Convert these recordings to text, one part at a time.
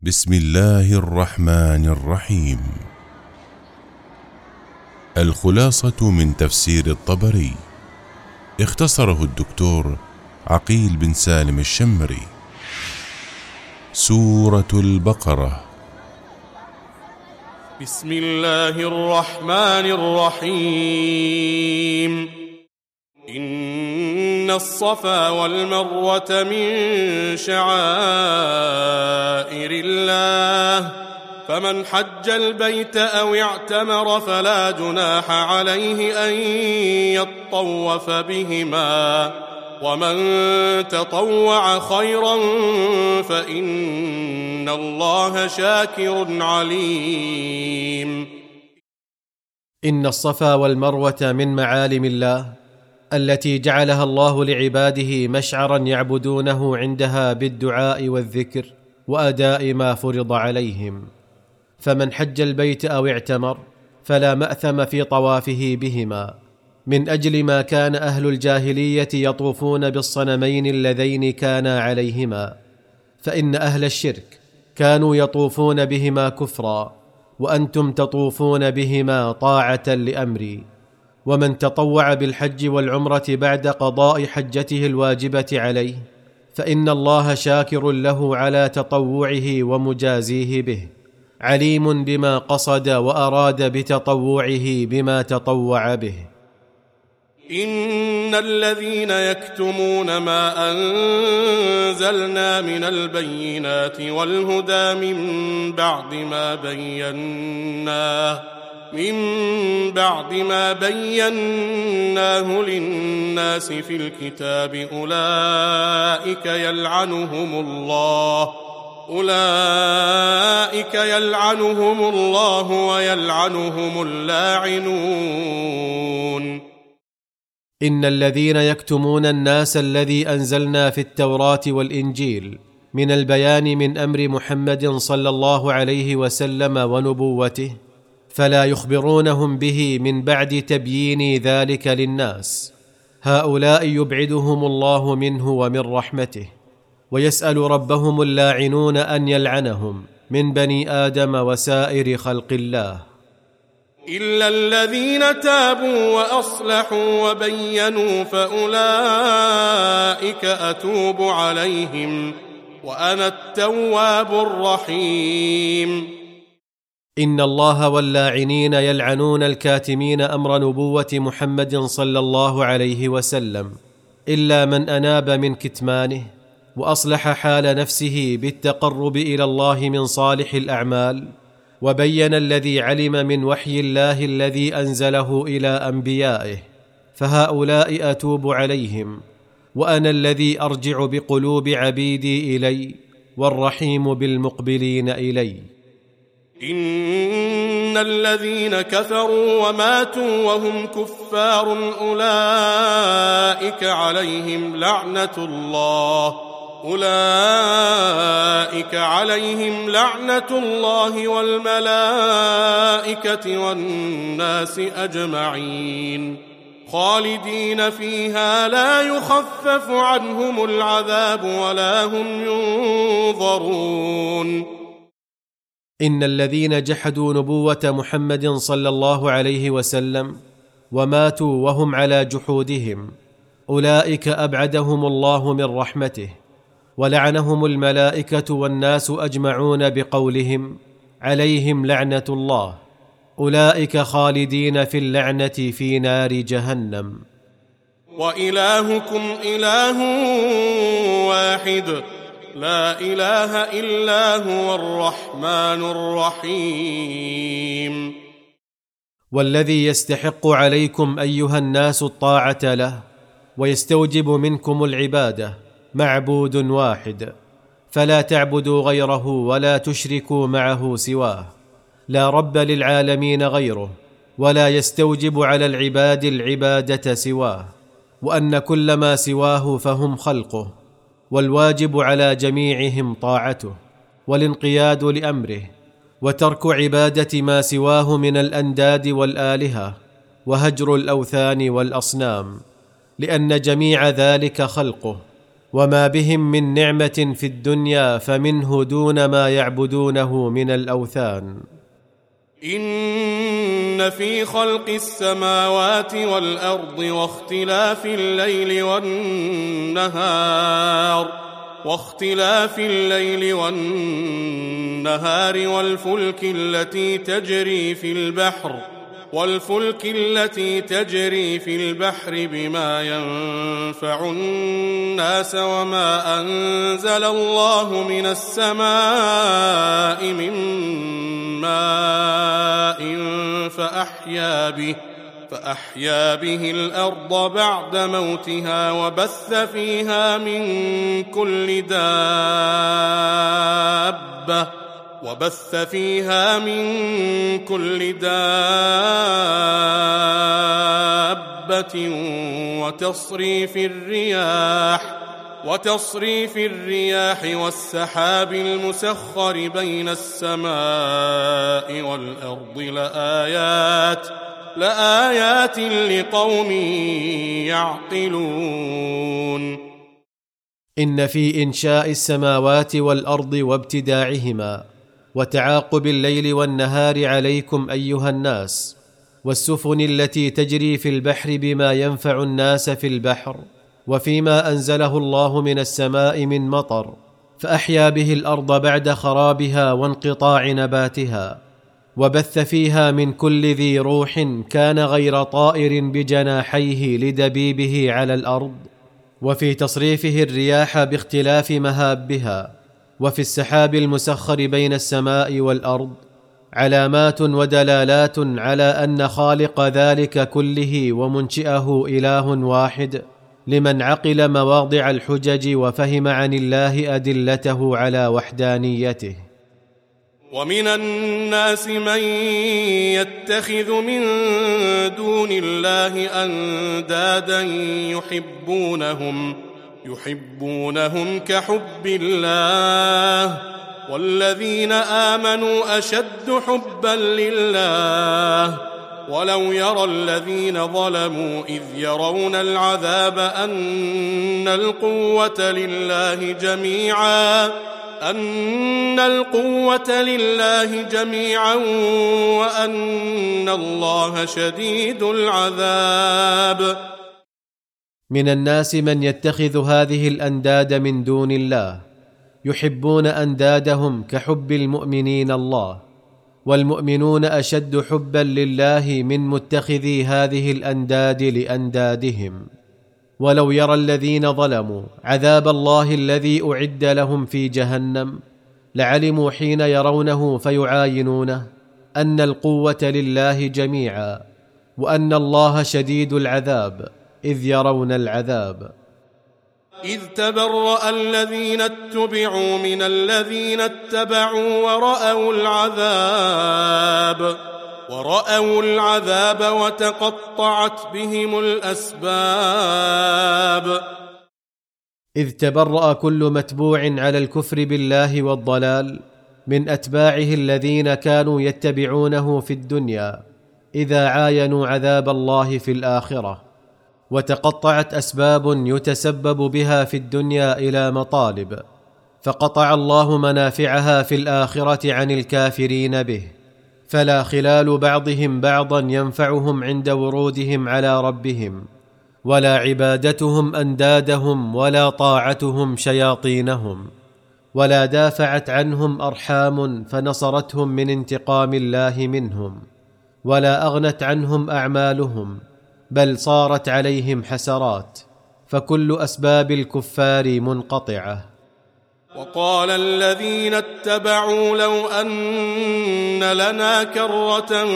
بسم الله الرحمن الرحيم. الخلاصة من تفسير الطبري، اختصره الدكتور عقيل بن سالم الشمري. سورة البقرة. بسم الله الرحمن الرحيم. إن الصفا والمروة من شعائر الله، فمن حج البيت أو اعتمر فلا جناح عليه أن يطوف بهما، ومن تطوع خيرا فإن الله شاكر عليم. إن الصفا والمروة من معالم الله التي جعلها الله لعباده مشعرا يعبدونه عندها بالدعاء والذكر وأداء ما فرض عليهم. فمن حج البيت أو اعتمر فلا مأثم في طوافه بهما، من أجل ما كان أهل الجاهلية يطوفون بالصنمين اللذين كانا عليهما، فإن أهل الشرك كانوا يطوفون بهما كفرا، وأنتم تطوفون بهما طاعة لأمري. ومن تطوع بالحج والعمرة بعد قضاء حجته الواجبة عليه فإن الله شاكر له على تطوعه ومجازيه به، عليم بما قصد وأراد بتطوعه بما تطوع به. إن الذين يكتمون ما أنزلنا من البينات والهدى من بعد ما بيناه للناس في الكتاب أولئك يلعنهم الله ويلعنهم اللاعنون. إن الذين يكتمون الناس الذي أنزلنا في التوراة والإنجيل من البيان من أمر محمد صلى الله عليه وسلم ونبوته، فلا يخبرونهم به من بعد تبيين ذلك للناس، هؤلاء يبعدهم الله منه ومن رحمته، ويسأل ربهم اللاعنون أن يلعنهم من بني آدم وسائر خلق الله. إلا الذين تابوا وأصلحوا وبينوا فأولئك أتوب عليهم وأنا التواب الرحيم. إن الله واللاعنين يلعنون الكاتمين أمر نبوة محمد صلى الله عليه وسلم، إلا من أناب من كتمانه وأصلح حال نفسه بالتقرب إلى الله من صالح الأعمال، وبين الذي علم من وحي الله الذي أنزله إلى أنبيائه، فهؤلاء أتوب عليهم، وأنا الذي أرجع بقلوب عبيدي إلي، والرحيم بالمقبلين إلي. إن الذين كفروا وماتوا وهم كفار أولئك عليهم لعنة الله والملائكة والناس أجمعين، خالدين فيها لا يخفف عنهم العذاب ولا هم ينظرون. إن الذين جحدوا نبوة محمد صلى الله عليه وسلم وماتوا وهم على جحودهم أولئك أبعدهم الله من رحمته، ولعنهم الملائكة والناس أجمعون بقولهم عليهم لعنة الله، أولئك خالدين في اللعنة في نار جهنم. وإلهكم إله واحد لا إله إلا هو الرحمن الرحيم. والذي يستحق عليكم أيها الناس الطاعة له ويستوجب منكم العبادة معبود واحد، فلا تعبدوا غيره ولا تشركوا معه سواه، لا رب للعالمين غيره، ولا يستوجب على العباد العبادة سواه، وأن كل ما سواه فهم خلقه، والواجب على جميعهم طاعته والانقياد لأمره، وترك عبادة ما سواه من الأنداد والآلهة، وهجر الأوثان والأصنام، لأن جميع ذلك خلقه، وما بهم من نعمة في الدنيا فمنه دون ما يعبدونه من الأوثان. إن في خلق السماوات والأرض واختلاف الليل والنهار والفلك التي تجري في البحر بما ينفع الناس وما أنزل الله من السماء من ماء فأحيا به الأرض بعد موتها وبث فيها من كل دابة وتصريف الرياح والسحاب المسخر بين السماء والأرض لآيات لقوم يعقلون. إن في إنشاء السماوات والأرض وابتداعهما وتعاقب الليل والنهار عليكم أيها الناس، والسفن التي تجري في البحر بما ينفع الناس في البحر، وفيما أنزله الله من السماء من مطر، فأحيا به الأرض بعد خرابها وانقطاع نباتها، وبث فيها من كل ذي روح كان غير طائر بجناحيه لدبيبه على الأرض، وفي تصريفه الرياح باختلاف مهابها، وفي السحاب المسخر بين السماء والأرض علامات ودلالات على أن خالق ذلك كله ومنشئه إله واحد، لمن عقل مواضع الحجج وفهم عن الله أدلته على وحدانيته. ومن الناس من يتخذ من دون الله أندادا يحبونهم كحب الله، والذين آمنوا أشد حبا لله. ولو يرى الذين ظلموا إذ يرون العذاب أن القوة لله جميعا وأن الله شديد العذاب. من الناس من يتخذ هذه الأنداد من دون الله، يحبون أندادهم كحب المؤمنين الله، والمؤمنون أشد حبا لله من متخذي هذه الأنداد لأندادهم. ولو يرى الذين ظلموا عذاب الله الذي أعد لهم في جهنم لعلموا حين يرونه فيعاينونه أن القوة لله جميعا، وأن الله شديد العذاب إذ يرون العذاب. إذ تبرأ الذين اتبعوا من الذين اتبعوا ورأوا العذاب وتقطعت بهم الأسباب. إذ تبرأ كل متبوع على الكفر بالله والضلال من أتباعه الذين كانوا يتبعونه في الدنيا إذا عاينوا عذاب الله في الآخرة، وتقطعت أسباب يتسبب بها في الدنيا إلى مطالب، فقطع الله منافعها في الآخرة عن الكافرين به، فلا خلال بعضهم بعضا ينفعهم عند ورودهم على ربهم، ولا عبادتهم أندادهم، ولا طاعتهم شياطينهم، ولا دافعت عنهم أرحام فنصرتهم من انتقام الله منهم، ولا أغنت عنهم أعمالهم، بل صارت عليهم حسرات، فكل أسباب الكفار منقطعة. وقال الذين اتبعوا لو أن لنا كرة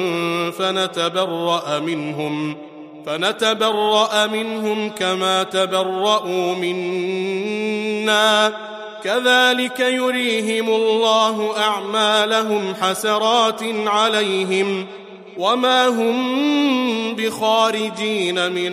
فنتبرأ منهم كما تبرأوا منا كذلك يريهم الله أعمالهم حسرات عليهم وما هم بخارجين من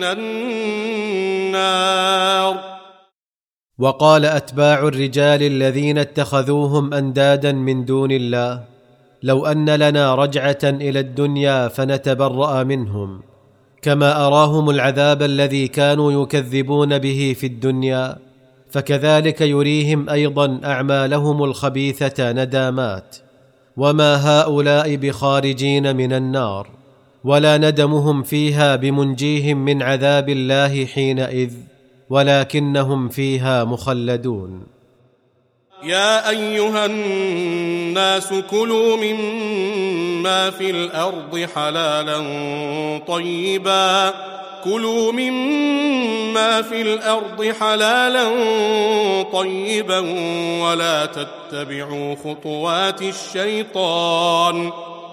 النار. وقال أتباع الرجال الذين اتخذوهم أندادا من دون الله لو أن لنا رجعة إلى الدنيا فنتبرأ منهم، كما أراهم العذاب الذي كانوا يكذبون به في الدنيا فكذلك يريهم أيضا أعمالهم الخبيثة ندامات، وما هؤلاء بخارجين من النار، ولا ندمهم فيها بمنجيهم من عذاب الله حينئذ، ولكنهم فيها مخلدون. يا أيها الناس كلوا مما في الأرض حلالا طيبا، كلوا مما في الأرض حلالا طيبا ولا تتبعوا خطوات الشيطان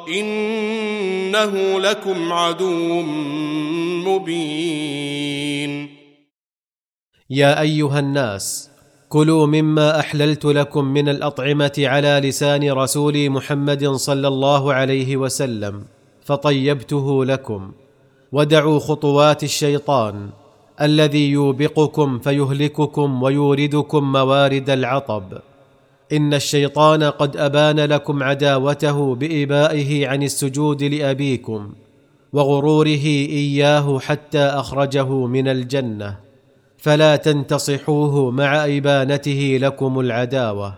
إنه لكم عدو مبين. يا أيها الناس كلوا مما أحللت لكم من الأطعمة على لسان رسولي محمد صلى الله عليه وسلم فطيبته لكم، ودعوا خطوات الشيطان الذي يوبقكم فيهلككم ويوردكم موارد العطب. إن الشيطان قد أبان لكم عداوته بإبائه عن السجود لأبيكم وغروره إياه حتى أخرجه من الجنة، فلا تنتصحوه مع إبانته لكم العداوة.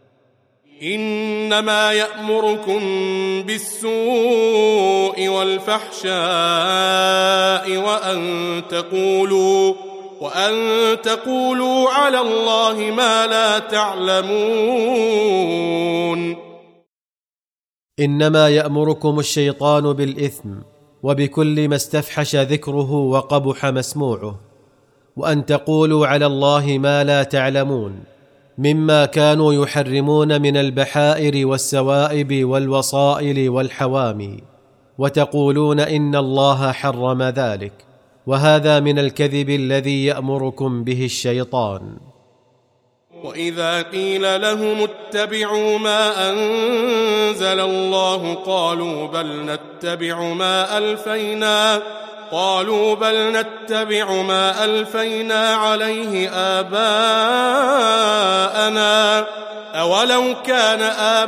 إنما يأمركم بالسوء والفحشاء وأن تقولوا على الله ما لا تعلمون. إنما يأمركم الشيطان بالإثم وبكل ما استفحش ذكره وقبح مسموعه، وأن تقولوا على الله ما لا تعلمون، مما كانوا يحرمون من البحائر والسوائب والوصائل والحوامي، وتقولون إن الله حرم ذلك، وهذا من الكذب الذي يأمركم به الشيطان. وإذا قيل لهم اتبعوا ما أنزل الله قالوا بل نتبع ما ألفينا عليه آباءنا أولو كان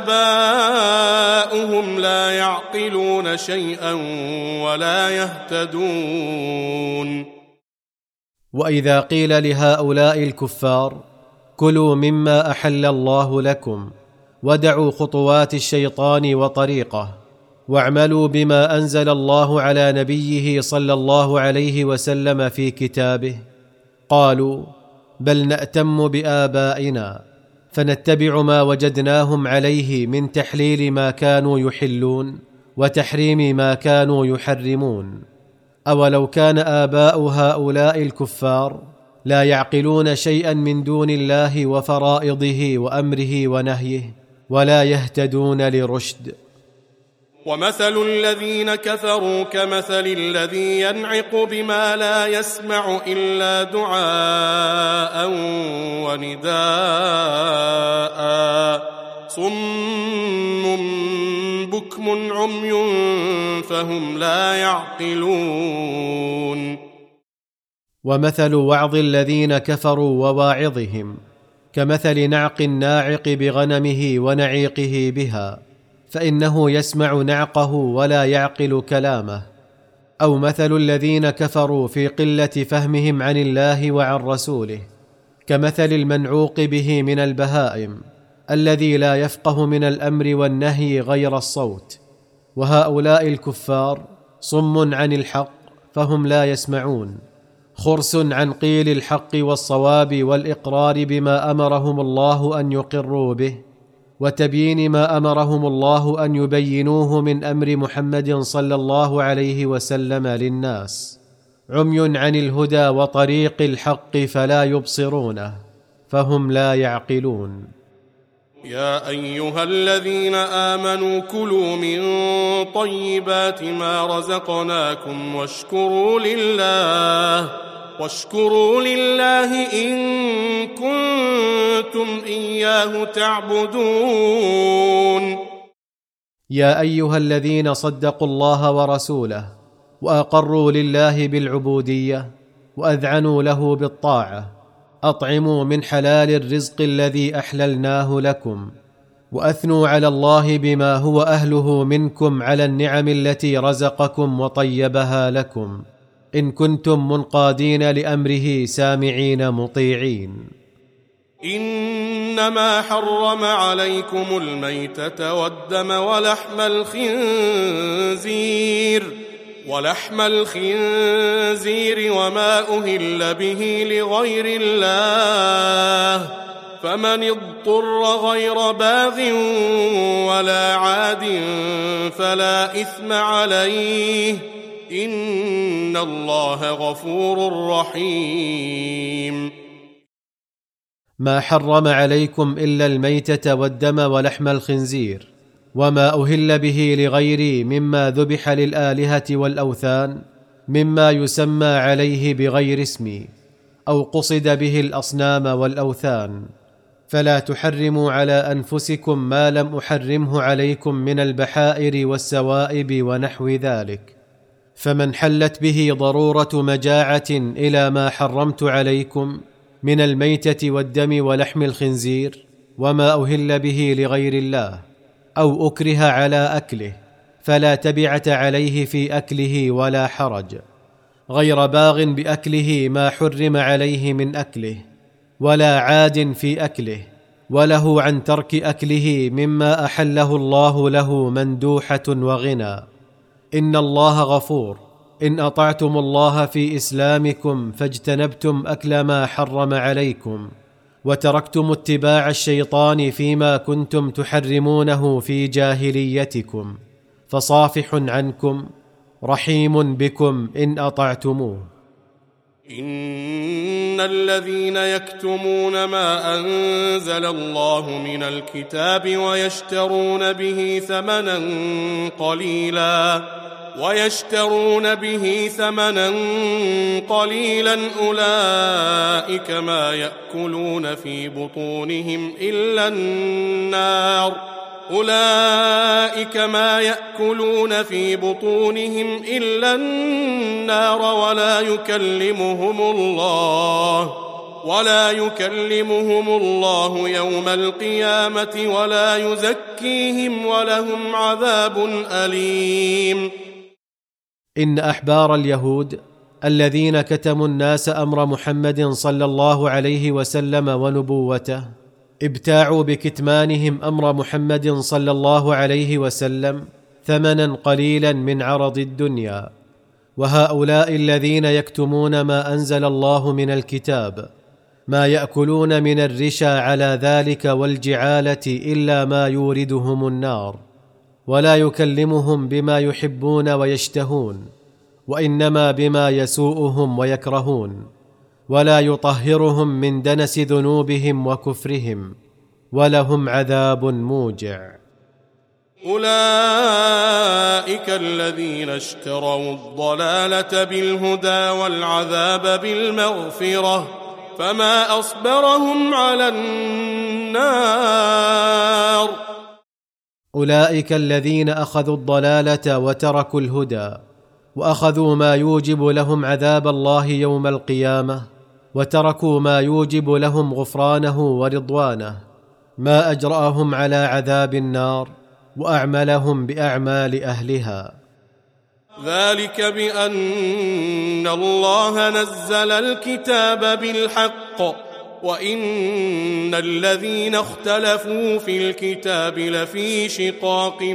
آباؤهم لا يعقلون شيئا ولا يهتدون. وإذا قيل لهؤلاء الكفار كلوا مما أحل الله لكم ودعوا خطوات الشيطان وطريقه واعملوا بما أنزل الله على نبيه صلى الله عليه وسلم في كتابه، قالوا بل نأتم بآبائنا فنتبع ما وجدناهم عليه من تحليل ما كانوا يحلون وتحريم ما كانوا يحرمون. أولو كان آباء هؤلاء الكفار لا يعقلون شيئا من دون الله وفرائضه وأمره ونهيه ولا يهتدون لرشد. ومثل الذين كفروا كمثل الذي ينعق بما لا يسمع إلا دعاء ونداء صم بكم عمي فهم لا يعقلون. ومثل وعظ الذين كفروا وواعظهم كمثل نعق الناعق بغنمه ونعيقه بها، فإنه يسمع نعقه ولا يعقل كلامه. أو مثل الذين كفروا في قلة فهمهم عن الله وعن رسوله كمثل المنعوق به من البهائم الذي لا يفقه من الأمر والنهي غير الصوت. وهؤلاء الكفار صم عن الحق فهم لا يسمعون، خرس عن قيل الحق والصواب والإقرار بما أمرهم الله أن يقروا به وتبيين ما أمرهم الله أن يبينوه من أمر محمد صلى الله عليه وسلم للناس، عمي عن الهدى وطريق الحق فلا يبصرونه فهم لا يعقلون. يا أيها الذين آمنوا كلوا من طيبات ما رزقناكم واشكروا لله إن كنتم إياه تعبدون. يا أيها الذين صدقوا الله ورسوله وأقروا لله بالعبودية وأذعنوا له بالطاعة، أطعموا من حلال الرزق الذي أحللناه لكم، وأثنوا على الله بما هو أهله منكم على النعم التي رزقكم وطيبها لكم، إن كنتم منقادين لأمره سامعين مطيعين. إنما حرم عليكم الميتة والدم ولحم الخنزير وما أهل به لغير الله، فمن اضطر غير باغ ولا عاد فلا إثم عليه، إن الله غفور رحيم. ما حرم عليكم إلا الميتة والدم ولحم الخنزير وما أهل به لغيري مما ذبح للآلهة والأوثان، مما يسمى عليه بغير اسمي أو قصد به الأصنام والأوثان، فلا تحرموا على أنفسكم ما لم أحرمه عليكم من البحائر والسوائب ونحو ذلك. فمن حلت به ضرورة مجاعة إلى ما حرمت عليكم من الميتة والدم ولحم الخنزير وما أهل به لغير الله، أو أكره على أكله، فلا تبعة عليه في أكله ولا حرج، غير باغ بأكله ما حرم عليه من أكله، ولا عاد في أكله، وله عن ترك أكله مما أحله الله له مندوحة وغنى. إن الله غفور إن أطعتم الله في إسلامكم فاجتنبتم أكل ما حرم عليكم، وتركتم اتباع الشيطان فيما كنتم تحرمونه في جاهليتكم، فصافح عنكم رحيم بكم إن أطعتموه. إن الذين يكتمون ما أنزل الله من الكتاب ويشترون به ثمنا قليلا أولئك ما يأكلون في بطونهم إلا النار ولا يكلمهم الله يوم القيامة ولا يزكيهم ولهم عذاب أليم. إن أحبار اليهود الذين كتموا الناس أمر محمد صلى الله عليه وسلم ونبوته ابتاعوا بكتمانهم أمر محمد صلى الله عليه وسلم ثمنا قليلا من عرض الدنيا، وهؤلاء الذين يكتمون ما أنزل الله من الكتاب ما يأكلون من الرشا على ذلك والجعالة إلا ما يوردهم النار، ولا يكلمهم بما يحبون ويشتهون، وإنما بما يسوءهم ويكرهون، ولا يطهرهم من دنس ذنوبهم وكفرهم، ولهم عذاب موجع. أولئك الذين اشتروا الضلالة بالهدى والعذاب بالمغفرة، فما أصبرهم على النار. أولئك الذين أخذوا الضلالة وتركوا الهدى، وأخذوا ما يوجب لهم عذاب الله يوم القيامة، وتركوا ما يوجب لهم غفرانه ورضوانه، ما أجرأهم على عذاب النار وأعملهم بأعمال أهلها. ذلك بأن الله نزل الكتاب بالحق، وإن الذين اختلفوا في الكتاب لفي شقاق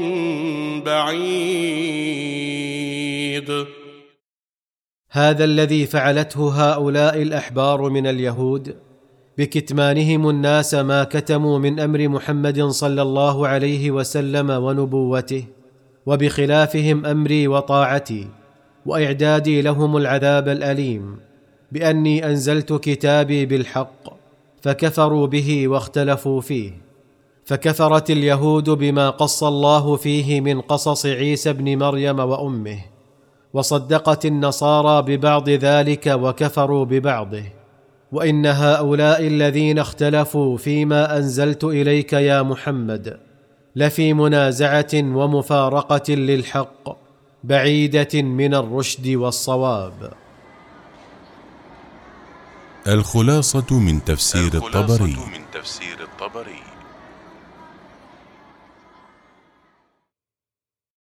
بعيد. هذا الذي فعلته هؤلاء الأحبار من اليهود بكتمانهم الناس ما كتموا من أمر محمد صلى الله عليه وسلم ونبوته، وبخلافهم أمري وطاعتي، وإعدادي لهم العذاب الأليم، بأني أنزلت كتابي بالحق فكفروا به واختلفوا فيه. فكفرت اليهود بما قص الله فيه من قصص عيسى ابن مريم وأمه، وصدقت النصارى ببعض ذلك وكفروا ببعضه. وإن هؤلاء الذين اختلفوا فيما أنزلت إليك يا محمد لفي منازعة ومفارقة للحق بعيدة من الرشد والصواب. الخلاصة من تفسير الطبري.